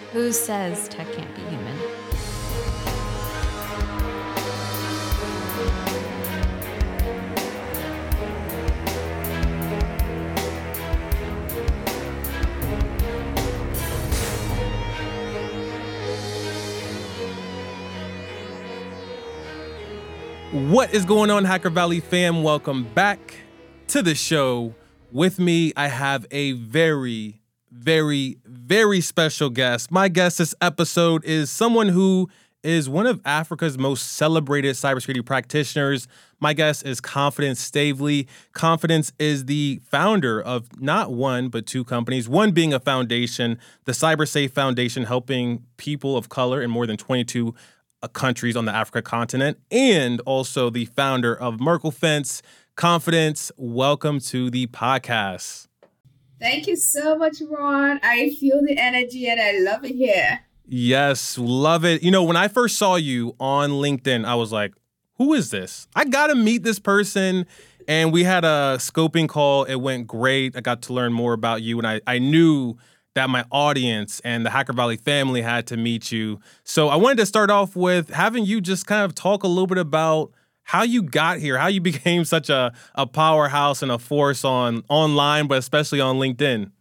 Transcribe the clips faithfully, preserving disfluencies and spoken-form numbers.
Who says tech can't be human? What is going on, Hacker Valley fam? Welcome back to the show. With me, I have a very, very, very special guest. My guest this episode is someone who is one of Africa's most celebrated cybersecurity practitioners. My guest is Confidence Stavely. Confidence is the founder of not one, but two companies, one being a foundation, the CyberSafe Foundation, helping people of color in more than twenty-two Uh, countries on the Africa continent, and also the founder of Merkle Fence. Confidence, welcome to the podcast. Thank you so much, Ron. I feel the energy and I love it here. Yes, love it. You know, when I first saw you on LinkedIn, I was like, who is this? I got to meet this person. And we had a scoping call. It went great. I got to learn more about you. And I, I knew that my audience and the Hacker Valley family had to meet you. So I wanted to start off with having you just kind of talk a little bit about how you got here, how you became such a, a powerhouse and a force on online, but especially on LinkedIn.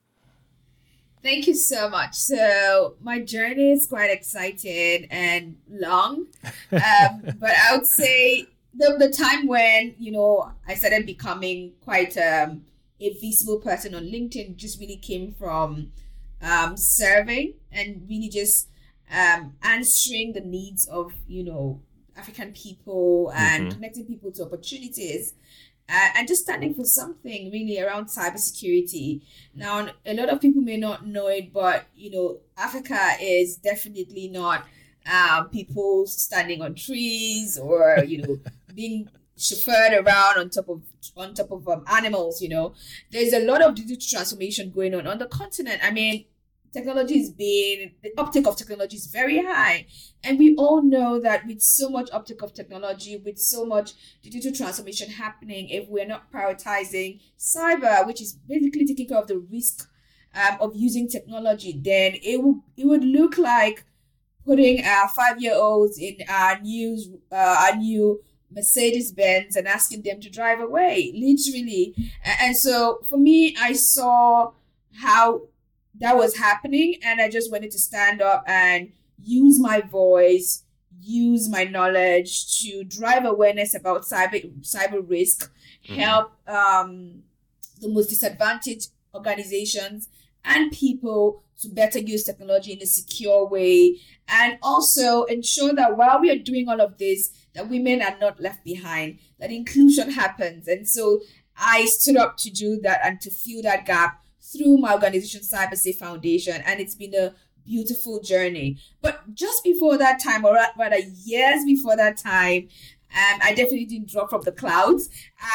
Thank you so much. So my journey is quite exciting and long, um, but I would say the, the time when, you know, I started becoming quite um, a visible person on LinkedIn just really came from um, serving and really just um, answering the needs of, you know, African people and mm-hmm. connecting people to opportunities uh, and just standing for something really around cybersecurity. Now, a lot of people may not know it, but, you know, Africa is definitely not um, people standing on trees or, you know, being chauffeured around on top of on top of um, animals. You know, there's a lot of digital transformation going on on the continent. I mean, technology is being the uptake of technology is very high, and we all know that with so much uptake of technology, with so much digital transformation happening, if we're not prioritizing cyber, which is basically taking care of the risk um, of using technology, then it would it would look like putting our five year olds in our new uh, our new Mercedes Benz and asking them to drive away, literally. And so for me, I saw how that was happening, and I just wanted to stand up and use my voice, use my knowledge to drive awareness about cyber cyber risk, mm-hmm. help um, the most disadvantaged organizations and people to better use technology in a secure way, and also ensure that while we are doing all of this, that women are not left behind, that inclusion happens. And so I stood up to do that and to fill that gap through my organization, CyberSafe Foundation, and it's been a beautiful journey. But just before that time, or rather years before that time, um, I definitely didn't drop from the clouds.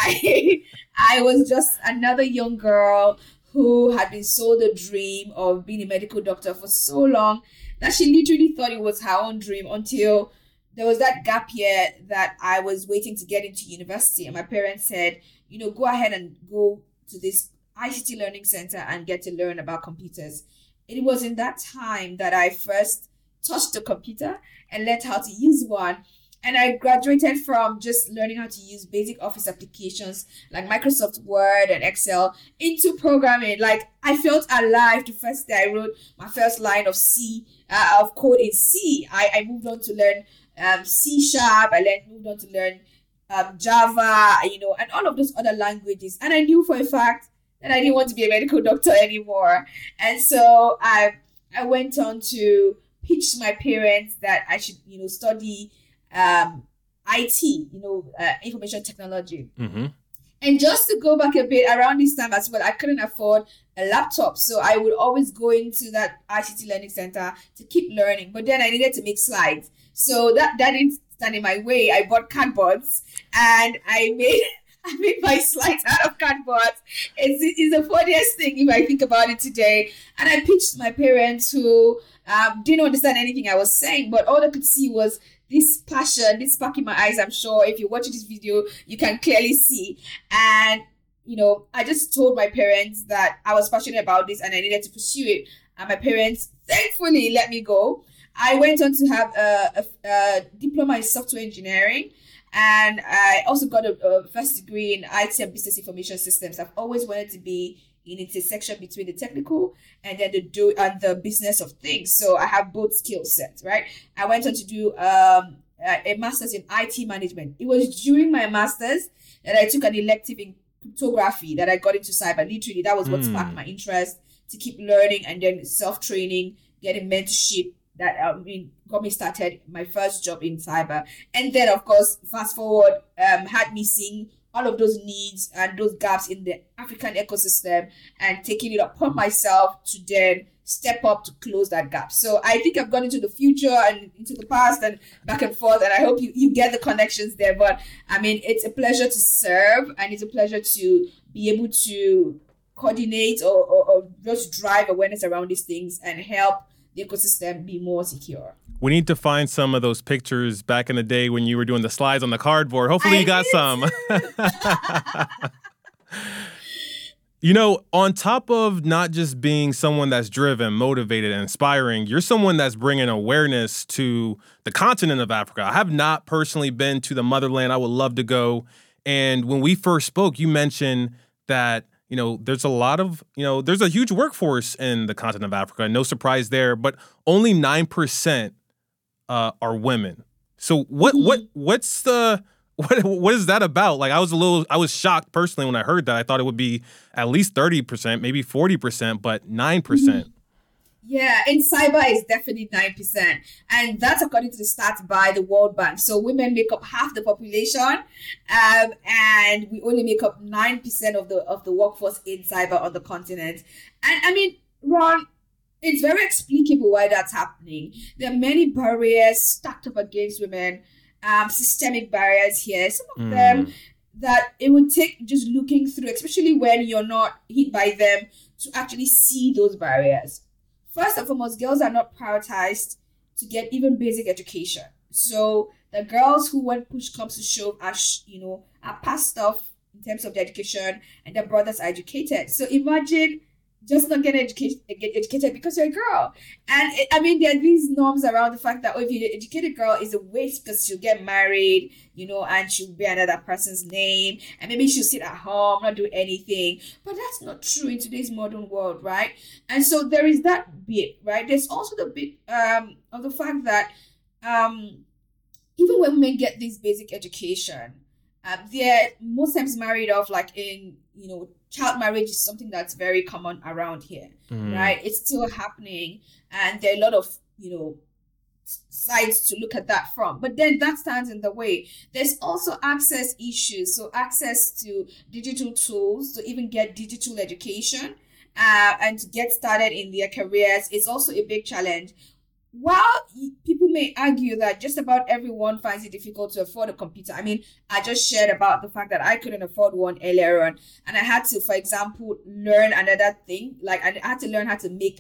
I I was just another young girl who had been sold a dream of being a medical doctor for so long that she literally thought it was her own dream until there was that gap year that I was waiting to get into university. And my parents said, you know, go ahead and go to this I C T Learning Center and get to learn about computers. It was in that time that I first touched a computer and learned how to use one. And I graduated from just learning how to use basic office applications like Microsoft Word and Excel into programming. Like, I felt alive the first day I wrote my first line of C, uh, of code in C. I, I moved on to learn um, C Sharp. I learned, moved on to learn um, Java, you know, and all of those other languages. And I knew for a fact that I didn't want to be a medical doctor anymore. And so I I went on to pitch to my parents that I should, you know, study um, I T, you know, uh, information technology. Mm-hmm. And just to go back a bit, around this time as well, I couldn't afford a laptop. So I would always go into that I C T Learning Center to keep learning. But then I needed to make slides. So that, that didn't stand in my way. I bought cardboards and I made... I made my slides out of cardboard. It's, it's the funniest thing if I think about it today. And I pitched my parents who um, didn't understand anything I was saying, but all they could see was this passion, this spark in my eyes. I'm sure if you're watching this video, you can clearly see. And you know, I just told my parents that I was passionate about this and I needed to pursue it. And my parents thankfully let me go. I went on to have a, a, a diploma in software engineering. And I also got a, a first degree in I T and business information systems. I've always wanted to be in intersection between the technical and then the do and the business of things. So I have both skill sets, right? I went on to do um, a, a master's in I T management. It was during my master's that I took an elective in cryptography that I got into cyber. Literally, that was what mm. sparked my interest to keep learning and then self-training, getting mentorship. That I mean got me started my first job in cyber, and then of course fast forward um had me seeing all of those needs and those gaps in the African ecosystem and taking it upon myself to then step up to close that gap. So I think I've gone into the future and into the past and back and forth, and I hope you, you get the connections there. But I mean, it's a pleasure to serve, and it's a pleasure to be able to coordinate or, or, or just drive awareness around these things and help the ecosystem be more secure. We need to find some of those pictures back in the day when you were doing the slides on the cardboard. Hopefully I you got some. You know, on top of not just being someone that's driven, motivated, and inspiring, you're someone that's bringing awareness to the continent of Africa. I have not personally been to the motherland. I would love to go. And when we first spoke, you mentioned that you know, there's a lot of, you know, there's a huge workforce in the continent of Africa. No surprise there, but only nine percent uh, are women. So what, what, what's the, what, what is that about? Like, I was a little, I was shocked personally when I heard that. I thought it would be at least thirty percent, maybe forty percent, but nine percent. Yeah, in cyber is definitely nine percent. And that's according to the stats by the World Bank. So women make up half the population, um, and we only make up nine percent of the of the workforce in cyber on the continent. And I mean, Ron, it's very explicable why that's happening. There are many barriers stacked up against women, um, systemic barriers here. Some of mm. them that it would take just looking through, especially when you're not hit by them, to actually see those barriers. First and foremost, girls are not prioritized to get even basic education. So the girls who, when push comes to shove, are, you know, are past stuff in terms of their education, and their brothers are educated. So imagine just not getting educated, get educated because you're a girl. And it, I mean, there are these norms around the fact that, oh, if you're an educated girl, is a waste because she'll get married, you know, and she'll bear another person's name, and maybe she'll sit at home, not do anything. But that's not true in today's modern world, right? And so there is that bit, right? There's also the bit um, of the fact that um, even when women get this basic education, uh, they're most times married off, like in, you know, child marriage is something that's very common around here, mm. right? It's still happening, and there are a lot of, you know, sides to look at that from. But then that stands in the way. There's also access issues. So access to digital tools to even get digital education uh, and to get started in their careers is also a big challenge. While people may argue that just about everyone finds it difficult to afford a computer. I mean, I just shared about the fact that I couldn't afford one earlier on, and I had to, for example, learn another thing. Like I had to learn how to make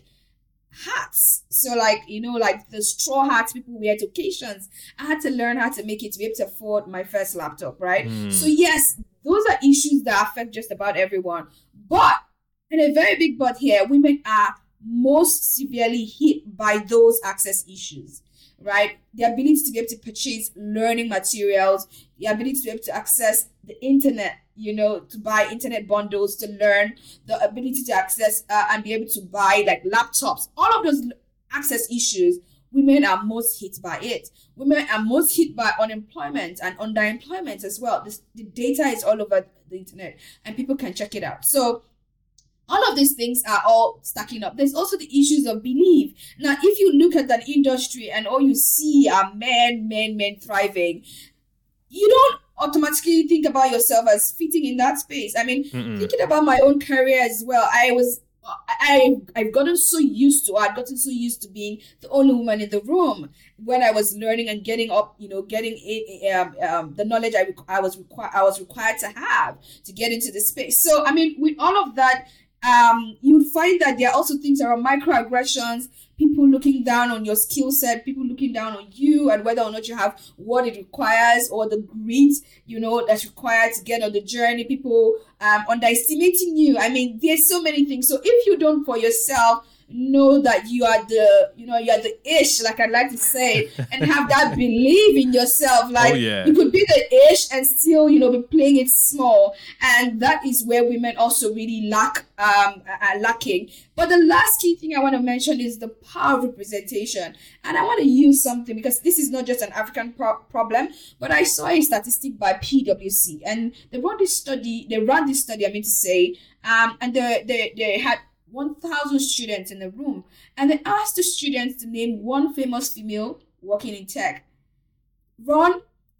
hats. So like, you know, like the straw hats people wear to occasions. I had to learn how to make it to be able to afford my first laptop, right? Mm. So yes, those are issues that affect just about everyone. But, and a very big but here, women are most severely hit by those access issues, right? The ability to be able to purchase learning materials, the ability to be able to access the internet, you know, to buy internet bundles to learn, the ability to access uh, and be able to buy like laptops, all of those access issues, women are most hit by it. Women are most hit by unemployment and underemployment as well. This, the data is all over the internet and people can check it out. So all of these things are all stacking up. There's also the issues of belief. Now, if you look at an industry and all you see are men, men, men thriving, you don't automatically think about yourself as fitting in that space. I mean, Mm-mm. thinking about my own career as well, I was, I, I've gotten so used to, I've gotten so used to being the only woman in the room when I was learning and getting up, you know, getting it, um, um, the knowledge I, I was required, I was required to have to get into the space. So, I mean, with all of that, Um, you would find that there are also things around microaggressions, people looking down on your skill set, people looking down on you and whether or not you have what it requires or the grit, you know, that's required to get on the journey, people um, underestimating you. I mean, there's so many things. So if you don't for yourself know that you are the, you know, you're the ish, like I'd like to say, and have that belief in yourself. Like, oh, yeah. you could be the ish and still, you know, be playing it small. And that is where women also really lack, um, are lacking. But the last key thing I want to mention is the power of representation. And I want to use something because this is not just an African pro- problem, but I saw a statistic by P W C, and they brought this study, they ran this study, I mean to say, um, and they, they, they had one thousand students in the room, and they asked the students to name one famous female working in tech. Ron,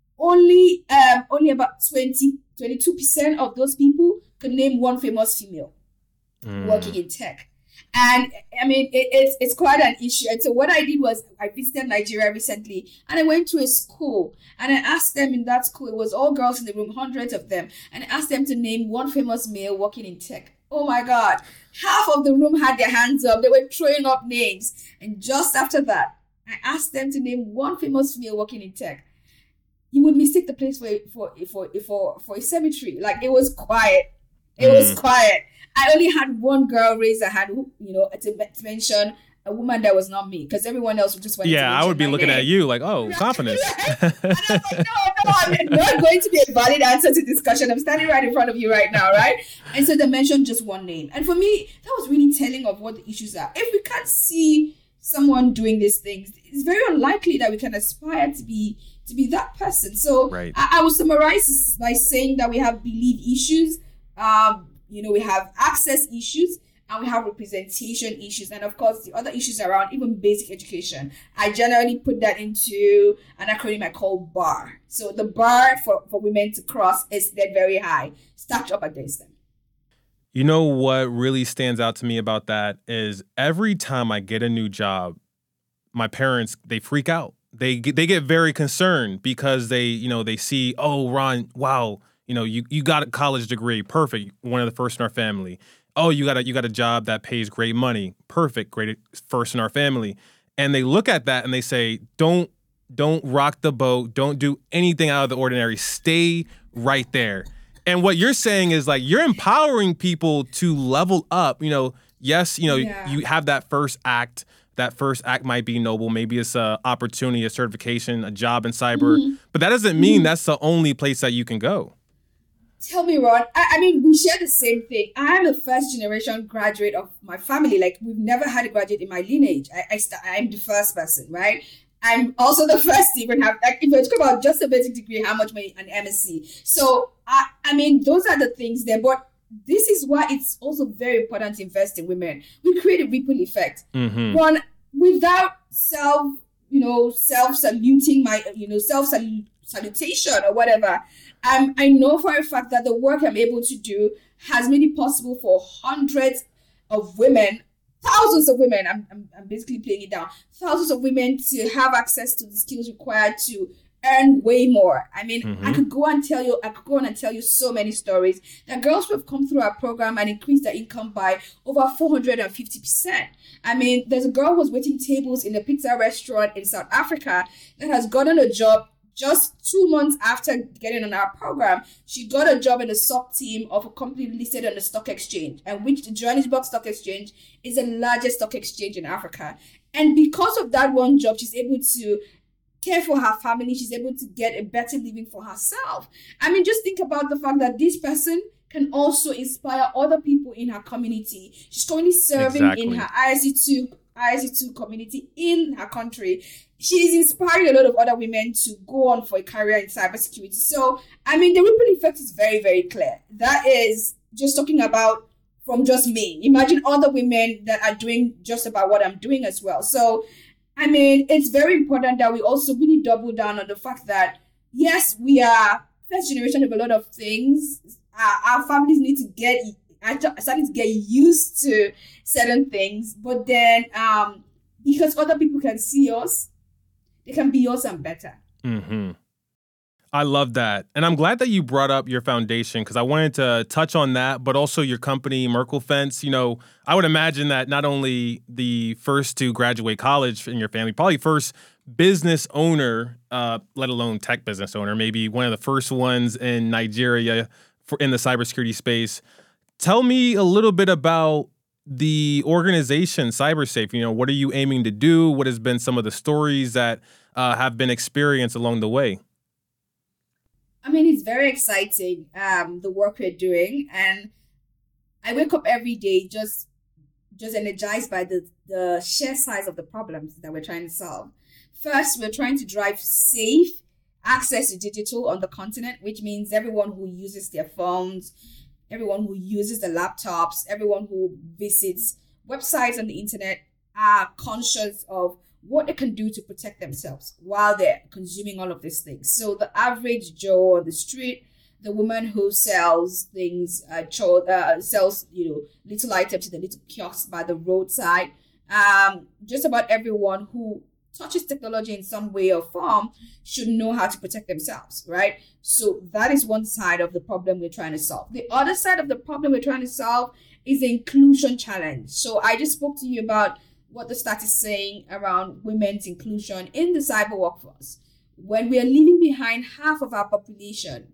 only um only about twenty, twenty-two percent of those people could name one famous female mm. working in tech. And I mean, it, it's it's quite an issue. And so what I did was I visited Nigeria recently, and I went to a school, and I asked them in that school, it was all girls in the room, hundreds of them, and I asked them to name one famous male working in tech. Oh my God, half of the room had their hands up. They were throwing up names. And just after that, I asked them to name one famous female working in tech. You would mistake the place for for for for, for a cemetery. Like, it was quiet. It mm. was quiet. I only had one girl raise her hand, you know, to, to mention a woman that was not me, because everyone else would just want yeah, to I would be looking name. at you like, oh, confidence. And I was like, no, no, I'm not going to be a valid answer to discussion. I'm standing right in front of you right now, right? And so they mentioned just one name. And for me, that was really telling of what the issues are. If we can't see someone doing these things, it's very unlikely that we can aspire to be to be that person. So right. I, I will summarize this by saying that we have belief issues, um, you know, we have access issues, and we have representation issues. And of course, the other issues around even basic education. I generally put that into an acronym I call BAR. So the bar for, for women to cross is that very high, stacked up against them. You know what really stands out to me about that is every time I get a new job, my parents, they freak out. They get, they get very concerned because they, you know, they see, oh, Ron, wow, you know, you, you got a college degree, perfect, one of the first in our family. Oh, you got a you got a job that pays great money. Perfect, great, first in our family. And they look at that and they say, don't don't rock the boat. Don't do anything out of the ordinary. Stay right there. And what you're saying is like you're empowering people to level up. You know, yes, you know, yeah. you have that first act. That first act might be noble. Maybe it's a opportunity, a certification, a job in cyber. Mm-hmm. But that doesn't mean mm-hmm. that's the only place that you can go. Tell me, Ron. I, I mean, we share the same thing. I am the first generation graduate of my family. Like, we've never had a graduate in my lineage. I, I st- I'm the first person, right? I'm also the first to even have, like, if you talk about just a basic degree, how much money, an M S C. So, I, I mean, those are the things there. But this is why it's also very important to invest in women. We create a ripple effect. Mm-hmm. Ron, without self, you know, self-saluting my, you know, self-salutation or whatever, Um, I know for a fact that the work I'm able to do has made it possible for hundreds of women, thousands of women, I'm, I'm, I'm basically playing it down, thousands of women to have access to the skills required to earn way more. I mean, mm-hmm. I could go and tell you, I could go on and tell you so many stories that girls who have come through our program and increased their income by over four hundred fifty percent. I mean, there's a girl who was waiting tables in a pizza restaurant in South Africa that has gotten a job just two months after getting on our program. She got a job in the S O C team of a company listed on the stock exchange, and which the Johannesburg Stock Exchange is the largest stock exchange in Africa. And because of that one job, she's able to care for her family. She's able to get a better living for herself. I mean, just think about the fact that this person can also inspire other people in her community. She's currently serving exactly. in her I S C two I S C two community in her country. She's inspiring a lot of other women to go on for a career in cybersecurity. So, I mean, the ripple effect is very, very clear. That is just talking about from just me. Imagine other women that are doing just about what I'm doing as well. So, I mean, it's very important that we also really double down on the fact that, yes, we are first generation of a lot of things. Uh, our families need to get, starting to get used to certain things. But then, um, because other people can see us, they can be us and better. Mm-hmm. I love that. And I'm glad that you brought up your foundation because I wanted to touch on that, but also your company, Merkle Fence. You know, I would imagine that not only the first to graduate college in your family, probably first business owner, uh, let alone tech business owner, maybe one of the first ones in Nigeria for in the cybersecurity space. Tell me a little bit about the organization CyberSafe. You know, what are you aiming to do? What has been some of the stories that uh, have been experienced along the way? I mean, it's very exciting, um, the work we're doing. And I wake up every day just just energized by the, the sheer size of the problems that we're trying to solve. First, we're trying to drive safe access to digital on the continent, which means everyone who uses their phones, everyone who uses the laptops, everyone who visits websites on the internet are conscious of what they can do to protect themselves while they're consuming all of these things. So the average Joe on the street, the woman who sells things, uh, cho- uh sells, you know, little items in the little kiosks by the roadside, um, just about everyone who touches technology in some way or form should know how to protect themselves, right? So that is one side of the problem we're trying to solve. The other side of the problem we're trying to solve is the inclusion challenge. So I just spoke to you about what the stat is saying around women's inclusion in the cyber workforce. When we are leaving behind half of our population,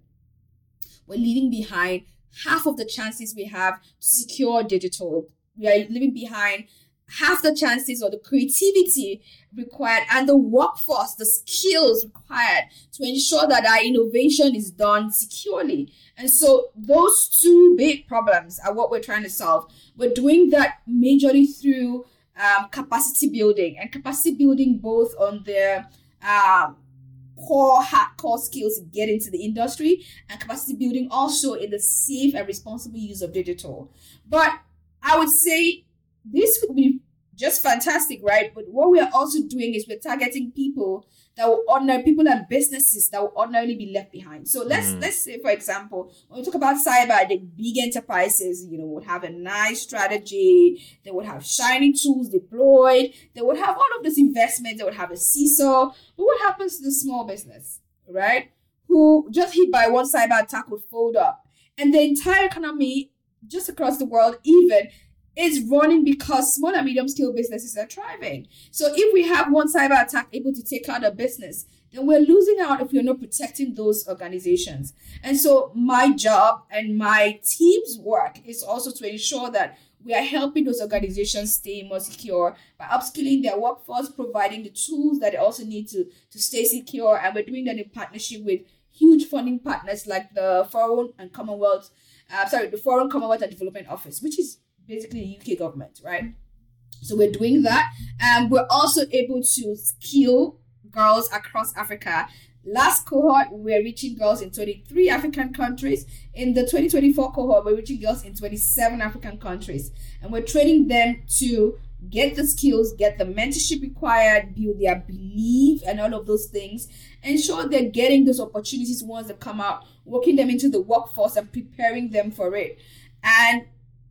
we're leaving behind half of the chances we have to secure digital. We are leaving behind half the chances or the creativity required and the workforce, the skills required to ensure that our innovation is done securely. And so those two big problems are what we're trying to solve. We're doing that majorly through um, capacity building and capacity building both on the um, core hardcore skills to get into the industry and capacity building also in the safe and responsible use of digital. But I would say this would be just fantastic, right? But what we are also doing is we're targeting people that will ordinary people and businesses that will ordinarily be left behind. So let's mm. let's say, for example, when we talk about cyber, the big enterprises, you know, would have a nice strategy. They would have shiny tools deployed. They would have all of this investment. They would have a C I S O. But what happens to the small business, right? Who just hit by one cyber attack would fold up, and the entire economy just across the world, even. Is running because small and medium scale businesses are thriving. So if we have one cyber attack able to take out a business, then we're losing out if we're not protecting those organizations. And so my job and my team's work is also to ensure that we are helping those organizations stay more secure by upskilling their workforce, providing the tools that they also need to, to stay secure. And we're doing that in partnership with huge funding partners like the Foreign and Commonwealth, uh, sorry, the Foreign Commonwealth and Development Office, which is basically the U K government, right? So we're doing that. And we're also able to skill girls across Africa. Last cohort, we're reaching girls in twenty-three African countries. In the twenty twenty-four cohort, we're reaching girls in twenty-seven African countries. And we're training them to get the skills, get the mentorship required, build their belief and all of those things. Ensure they're getting those opportunities once they come out, working them into the workforce and preparing them for it. And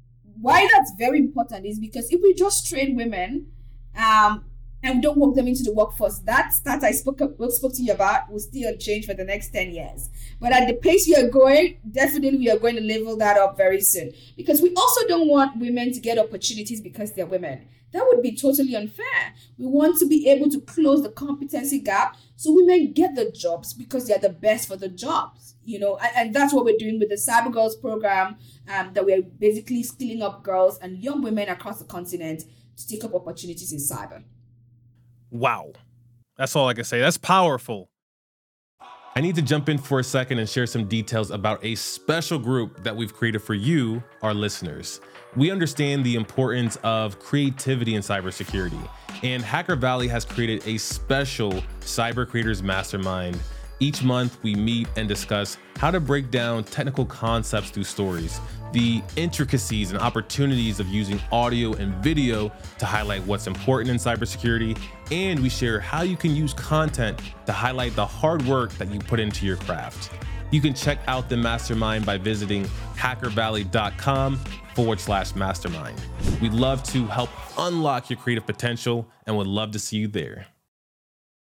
why that's very important is because if we just train women um, and we don't work them into the workforce, that that I spoke spoke to you about will still change for the next ten years. But at the pace we are going, definitely we are going to level that up very soon. Because we also don't want women to get opportunities because they're women. That would be totally unfair. We want to be able to close the competency gap so women get the jobs because they're the best for the jobs. You know, and, and that's what we're doing with the Cyber Girls program, um, that we're basically skilling up girls and young women across the continent to take up opportunities in cyber. Wow. That's all I can say. That's powerful. I need to jump in for a second and share some details about a special group that we've created for you, our listeners. We understand the importance of creativity in cybersecurity, and Hacker Valley has created a special Cyber Creators Mastermind. Each month, we meet and discuss how to break down technical concepts through stories, the intricacies and opportunities of using audio and video to highlight what's important in cybersecurity, and we share how you can use content to highlight the hard work that you put into your craft. You can check out the mastermind by visiting hackervalley.com forward slash mastermind. We'd love to help unlock your creative potential and would love to see you there.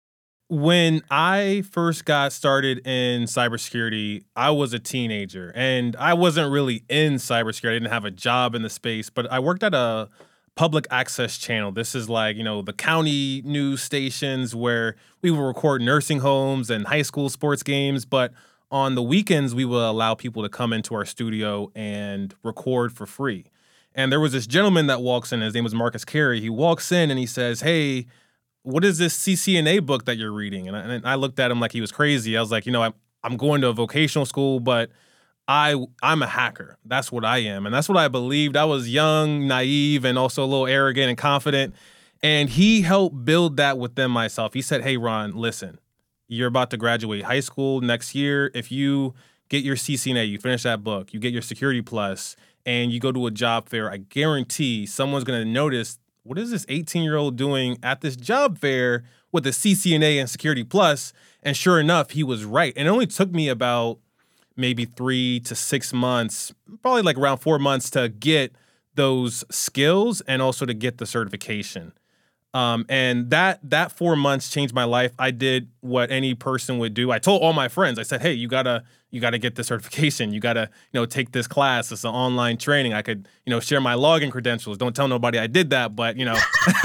When I first got started in cybersecurity, I was a teenager and I wasn't really in cybersecurity. I didn't have a job in the space, but I worked at a public access channel. This is like, you know, the county news stations where we would record nursing homes and high school sports games. But on the weekends, we would allow people to come into our studio and record for free. And there was this gentleman that walks in. His name was Marcus Carey. He walks in and he says, "Hey, what is this C C N A book that you're reading?" And I, and I looked at him like he was crazy. I was like, you know, I'm, I'm going to a vocational school, but I, I'm a hacker. That's what I am. And that's what I believed. I was young, naive, and also a little arrogant and confident. And he helped build that within myself. He said, "Hey, Ron, listen, you're about to graduate high school next year. If you get your C C N A, you finish that book, you get your Security Plus, and you go to a job fair, I guarantee someone's going to notice, what is this eighteen-year-old doing at this job fair with a C C N A and Security Plus?" And sure enough, he was right. And it only took me about maybe three to six months, probably like around four months to get those skills and also to get the certification. Um, and that that four months changed my life. I did what any person would do. I told all my friends, I said, "Hey, you gotta you gotta get the certification. You gotta, you know, take this class. It's an online training. I could, you know, share my login credentials. Don't tell nobody I did that, but you know."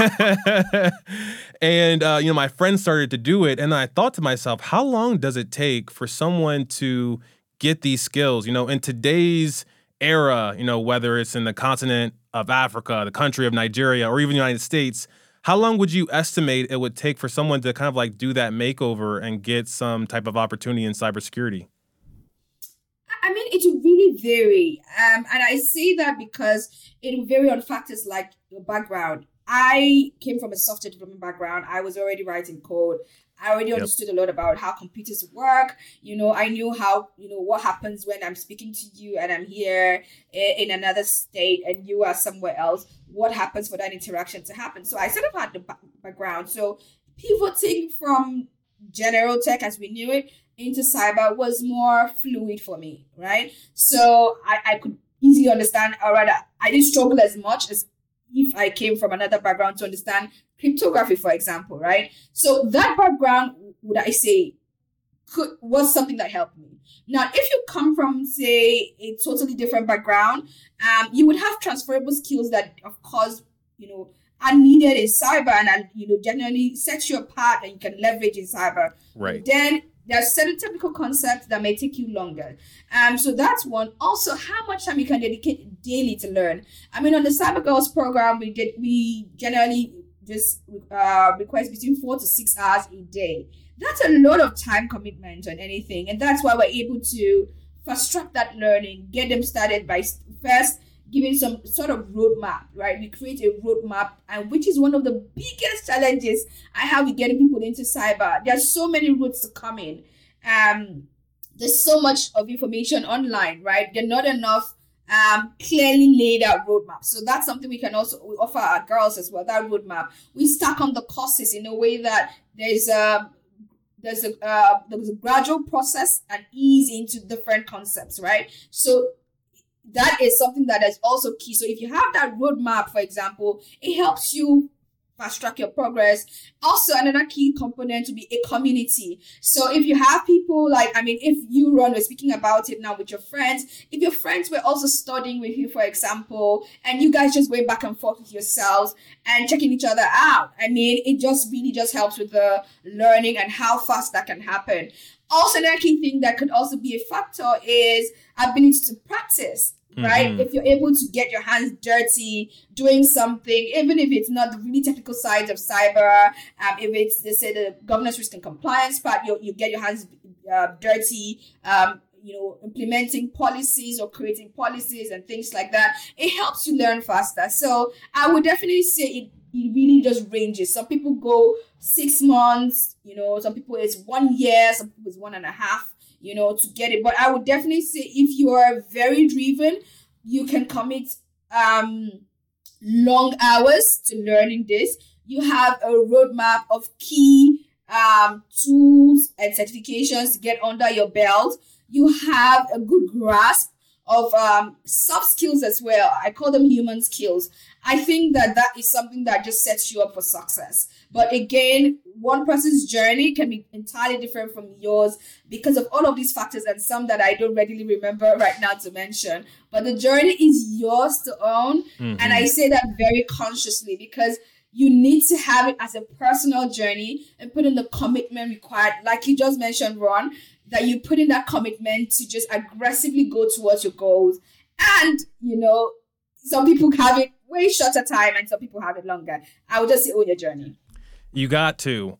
And uh, you know, my friends started to do it, and I thought to myself, how long does it take for someone to get these skills? You know, in today's era, you know, whether it's in the continent of Africa, the country of Nigeria, or even the United States, how long would you estimate it would take for someone to kind of like do that makeover and get some type of opportunity in cybersecurity? I mean, it will really vary. Um, and I say that because it will vary on factors like your background. I came from a software development background. I was already writing code. I already Yep. understood a lot about how computers work. You know, I knew how, you know, what happens when I'm speaking to you and I'm here i- in another state and you are somewhere else. What happens for that interaction to happen? So I sort of had the ba- background. So pivoting from general tech as we knew it into cyber was more fluid for me, right? So I, I could easily understand, or rather, I didn't struggle as much as if I came from another background to understand cryptography, for example, right? So that background, would I say, could was something that helped me. Now, if you come from, say, a totally different background, um, you would have transferable skills that, of course, you know, are needed in cyber and, and you know, generally sets you apart and you can leverage in cyber. Right. Then there are certain technical concepts that may take you longer. Um, so that's one. Also, how much time you can dedicate daily to learn. I mean, on the Cyber Girls program, we did we generally just uh, request between four to six hours a day. That's a lot of time commitment on anything, and that's why we're able to fast track that learning, get them started by first giving some sort of roadmap, right? We create a roadmap, and which is one of the biggest challenges I have with getting people into cyber. There's so many routes to come in. Um, there's so much of information online, right? There's not enough um, clearly laid out roadmap. So that's something we can also we offer our girls as well, that roadmap. We stack on the courses in a way that there's a there's a uh, there's a gradual process and ease into different concepts, right? So that is something that is also key. So if you have that roadmap, for example, it helps you fast track your progress. Also, another key component to be a community. So if you have people like, I mean, if you run, we're speaking about it now with your friends, if your friends were also studying with you, for example, and you guys just going back and forth with yourselves and checking each other out, I mean, it just really just helps with the learning and how fast that can happen. Also, another key thing that could also be a factor is ability to practice, right? Mhm. If you're able to get your hands dirty doing something, even if it's not the really technical sides of cyber, um, if it's, they say, the governance, risk, and compliance part, you, you get your hands uh, dirty, um, you know, implementing policies or creating policies and things like that, it helps you learn faster. So I would definitely say it it really just ranges. Some people go six months, you know, some people it's one year, some people it's one and a half, you know, to get it. But I would definitely say if you are very driven, you can commit um long hours to learning this. You have a roadmap of key um tools and certifications to get under your belt. You have a good grasp of um, soft skills as well. I call them human skills. I think that that is something that just sets you up for success. But again, one person's journey can be entirely different from yours because of all of these factors and some that I don't readily remember right now to mention. But the journey is yours to own. Mm-hmm. And I say that very consciously because you need to have it as a personal journey and put in the commitment required. Like you just mentioned, Ron, that you put in that commitment to just aggressively go towards your goals. And, you know, some people have it way shorter time and some people have it longer. I would just say own your journey. You got to.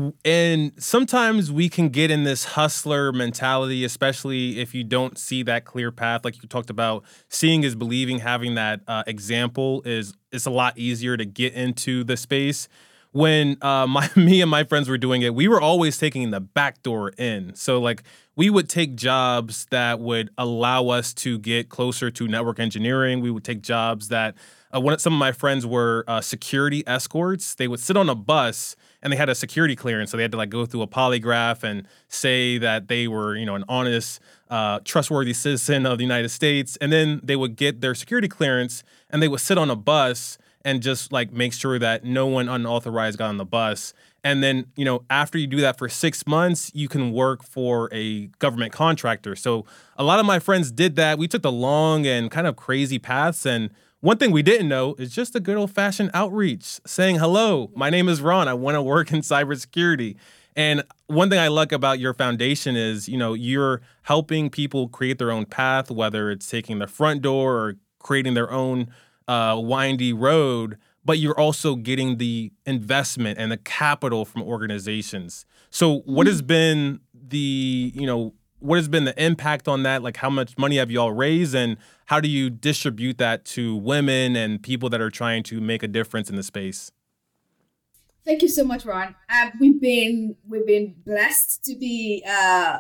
And sometimes we can get in this hustler mentality, especially if you don't see that clear path. Like you talked about, seeing is believing, having that uh, example is it's a lot easier to get into the space. When uh, my me and my friends were doing it, we were always taking the back door in. So like we would take jobs that would allow us to get closer to network engineering. We would take jobs that uh, one, some of my friends were uh, security escorts. They would sit on a bus and they had a security clearance. So they had to like go through a polygraph and say that they were, you know, an honest, uh, trustworthy citizen of the United States. And then they would get their security clearance and they would sit on a bus and just like make sure that no one unauthorized got on the bus. And then, you know, after you do that for six months, you can work for a government contractor. So a lot of my friends did that. We took the long and kind of crazy paths. And one thing we didn't know is just a good old fashioned outreach saying, hello, my name is Ron. I want to work in cybersecurity. And one thing I like about your foundation is, you know, you're helping people create their own path, whether it's taking the front door or creating their own uh, windy road, but you're also getting the investment and the capital from organizations. So what has been the, you know, what has been the impact on that? Like how much money have you all raised and how do you distribute that to women and people that are trying to make a difference in the space? Thank you so much, Ron. Um, we've been we've been blessed to be uh,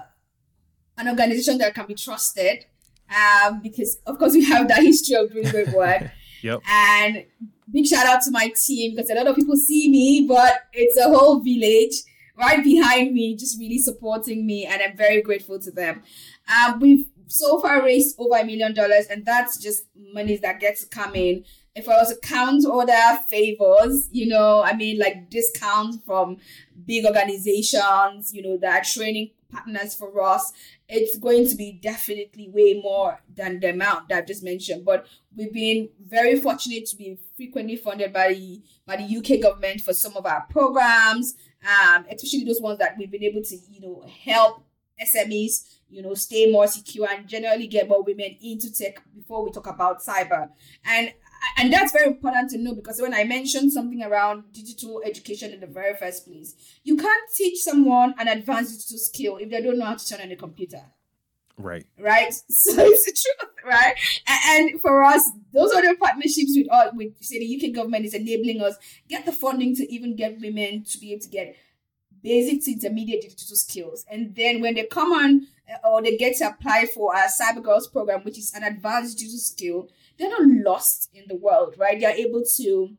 an organization that can be trusted um, because, of course, we have that history of doing great work. Yep. And big shout out to my team because a lot of people see me, but it's a whole village right behind me, just really supporting me, and I'm very grateful to them. Um, we've so far raised over a million dollars, and that's just monies that get to come in. If I was to count other favors, you know, I mean, like discounts from big organizations, you know, that are training partners for us, it's going to be definitely way more than the amount that I've just mentioned. But we've been very fortunate to be frequently funded by the, by the U K government for some of our programs, um, especially those ones that we've been able to, you know, help S M Es, you know, stay more secure and generally get more women into tech before we talk about cyber. And And that's very important to know because when I mentioned something around digital education in the very first place, you can't teach someone an advanced digital skill if they don't know how to turn on a computer. Right. Right. So it's the truth, right? And, and for us, those are the partnerships with, uh, with, say, the U K government is enabling us get the funding to even get women to be able to get basic to intermediate digital skills. And then when they come on uh, or they get to apply for our Cyber Girls program, which is an advanced digital skill, they're not lost in the world, right? They're able to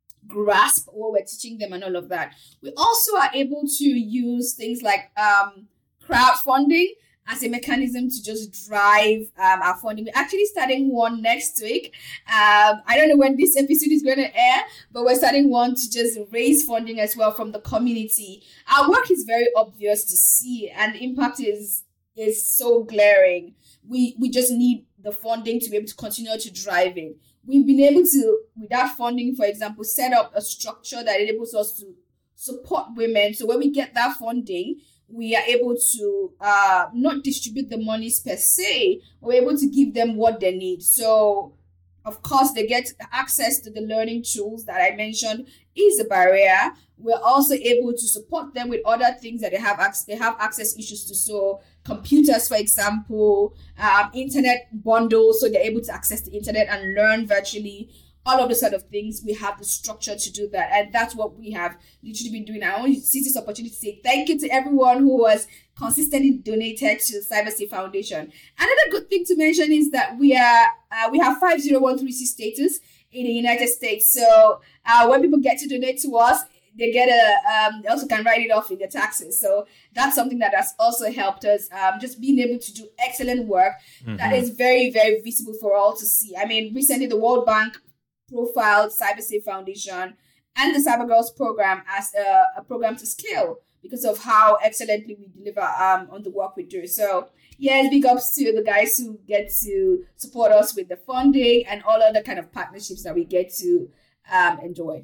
grasp what we're teaching them and all of that. We also are able to use things like um, crowdfunding as a mechanism to just drive um, our funding. We're actually starting one next week. Um, I don't know when this episode is going to air, but we're starting one to just raise funding as well from the community. Our work is very obvious to see and the impact is is so glaring. We we just need the funding to be able to continue to drive it. We've been able to, without funding, for example, set up a structure that enables us to support women. So when we get that funding, we are able to uh, not distribute the monies per se, but we're able to give them what they need. So, of course, they get access to the learning tools that I mentioned is a barrier. We're also able to support them with other things that they have access, they have access issues to. So computers, for example, um, internet bundles, so they're able to access the internet and learn virtually. All of the sort of things, we have the structure to do that. And that's what we have literally been doing. I want to see this opportunity to say thank you to everyone who has consistently donated to the CyberSafe Foundation. Another good thing to mention is that we are uh, we have five zero one three C status in the United States. So uh, when people get to donate to us, they get a, um, they also can write it off in their taxes. So that's something that has also helped us, um, just being able to do excellent work mm-hmm. that is very, very visible for all to see. I mean, recently the World Bank profiled CyberSafe Foundation and the Cyber Girls program as a, a program to scale because of how excellently we deliver um, on the work we do. So yes, big ups to the guys who get to support us with the funding and all other kind of partnerships that we get to um, enjoy.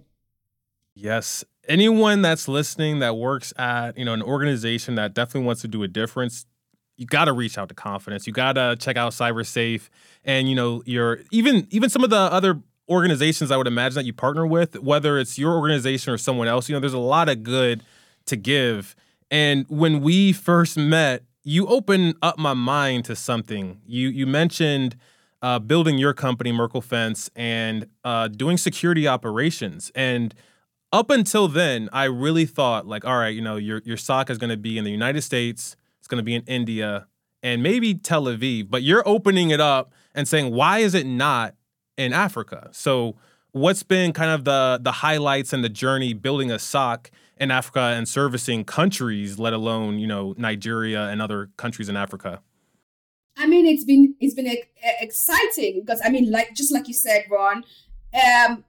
Yes. Anyone that's listening that works at, you know, an organization that definitely wants to do a difference, you got to reach out to Confidence. You got to check out CyberSafe and, you know, your even even some of the other organizations I would imagine that you partner with, whether it's your organization or someone else. You know, there's a lot of good to give. And when we first met, you opened up my mind to something. You you mentioned uh, building your company, Merkle Fence, and uh, doing security operations. And up until then, I really thought, like, all right, you know, your your S O C is going to be in the United States, it's going to be in India, and maybe Tel Aviv. But you're opening it up and saying, why is it not in Africa? So what's been kind of the the highlights and the journey building a S O C in Africa and servicing countries, let alone, you know, Nigeria and other countries in Africa? I mean, it's been it's been exciting because, I mean, like just like you said, Ron, um,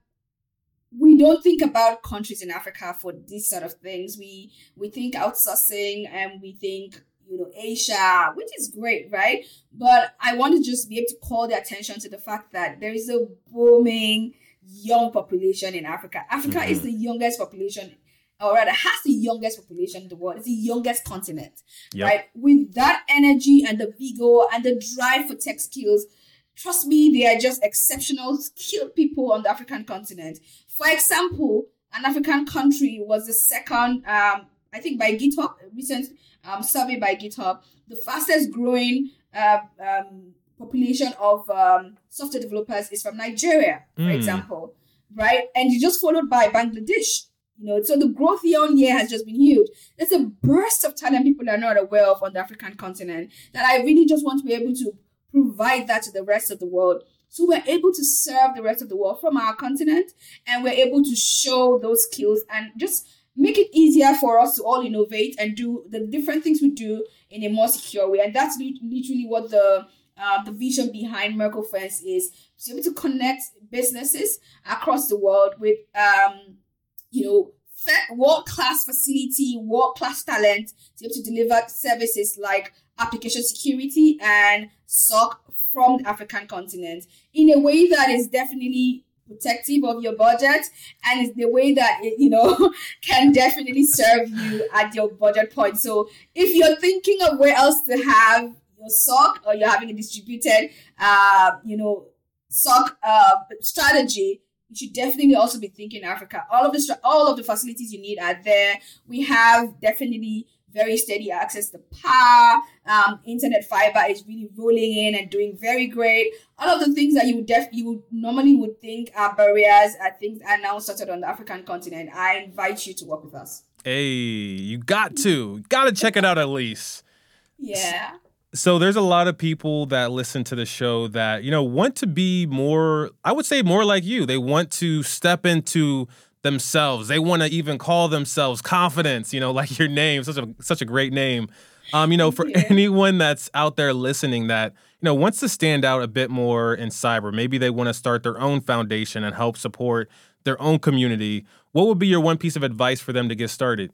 we don't think about countries in Africa for these sort of things. We we think outsourcing and we think, you know, Asia, which is great, right? But I want to just be able to call the attention to the fact that there is a booming young population in Africa. Africa mm-hmm. is the youngest population, or rather has the youngest population in the world. It's the youngest continent, yep. right? With that energy and the vigor and the drive for tech skills, trust me, they are just exceptional, skilled people on the African continent. For example, an African country was the second, um, I think by GitHub, a recent um, survey by GitHub, the fastest growing uh, um, population of um, software developers is from Nigeria, for mm. example, right? And it's just followed by Bangladesh. You know, so the growth year on year has just been huge. There's a burst of talent people are not aware of on the African continent that I really just want to be able to provide that to the rest of the world. So we're able to serve the rest of the world from our continent, and we're able to show those skills and just make it easier for us to all innovate and do the different things we do in a more secure way. And that's literally what the uh, the vision behind Merkle Fence is, to be able to connect businesses across the world with um, you know, world-class facility, world-class talent to be able to deliver services like application security and S O C from the African continent in a way that is definitely protective of your budget and in a way that it, you know, can definitely serve you at your budget point. So if you're thinking of where else to have your S O C, or you're having a distributed, uh, you know, S O C uh, strategy, you should definitely also be thinking Africa. All of the all of the facilities you need are there. We have definitely very steady access to power. Um, internet fiber is really rolling in and doing very great. All of the things that you would def- you would normally would think are barriers are things are now sorted on the African continent. I invite you to work with us. Hey, you got to. Got to check it out at least. Yeah. So there's a lot of people that listen to the show that, you know, want to be more, I would say more like you. They want to step into themselves. They want to even call themselves Confidence, you know, like your name, such a such a great name. Um, you know, for yeah. anyone that's out there listening that, you know, wants to stand out a bit more in cyber, maybe they want to start their own foundation and help support their own community. What would be your one piece of advice for them to get started?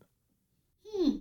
Hmm.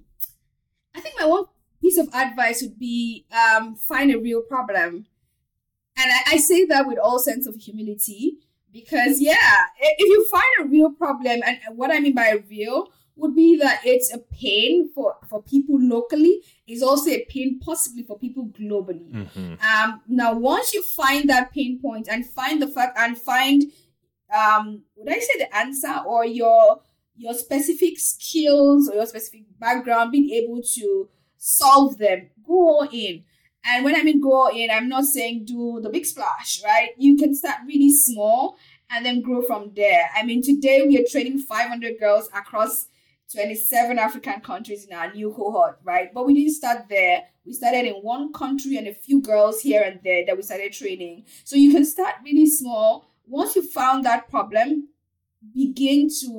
I think my one piece of advice would be um, find a real problem. And I, I say that with all sense of humility because, yeah, if you find a real problem, and what I mean by real would be that it's a pain for, for people locally, is also a pain possibly for people globally. Mm-hmm. Um, now, once you find that pain point and find the fact and find, um, would I say the answer or your your specific skills or your specific background, being able to solve them, go all in. And when I mean go all in, I'm not saying do the big splash, right? You can start really small and then grow from there. I mean, today we are training five hundred girls across twenty-seven African countries in our new cohort, right? But we didn't start there. We started in one country and a few girls here and there that we started training. So you can start really small. Once you found that problem, begin to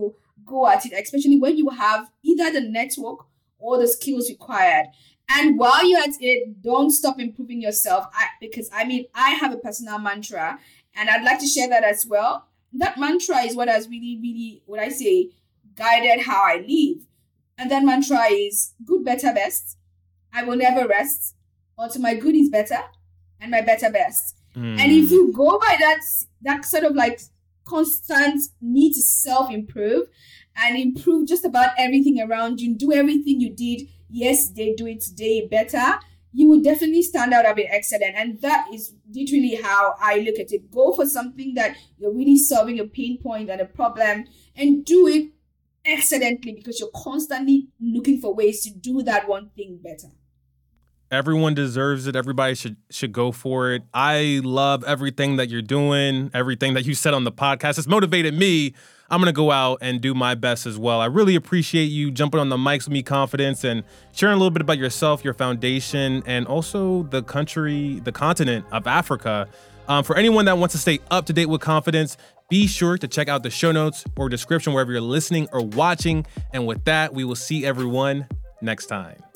go at it, especially when you have either the network or the skills required. And while you're at it, don't stop improving yourself. I, because I mean, I have a personal mantra, and I'd like to share that as well. That mantra is what has really, really, what I say, guided how I live. And that mantra is good, better, best. I will never rest until my good is better and my better best. Mm. And if you go by that, that sort of like constant need to self-improve and improve just about everything around you, do everything you did yesterday, do it today better, you will definitely stand out a bit excellent. And that is literally how I look at it. Go for something that you're really solving a pain point and a problem, and do it excellently, because you're constantly looking for ways to do that one thing better. Everyone deserves it. Everybody should should go for it. I love everything that you're doing, everything that you said on the podcast. It's motivated me. I'm going to go out and do my best as well. I really appreciate you jumping on the mics with me, Confidence, and sharing a little bit about yourself, your foundation, and also the country, the continent of Africa. Um, for anyone that wants to stay up to date with Confidence, be sure to check out the show notes or description wherever you're listening or watching. And with that, we will see everyone next time.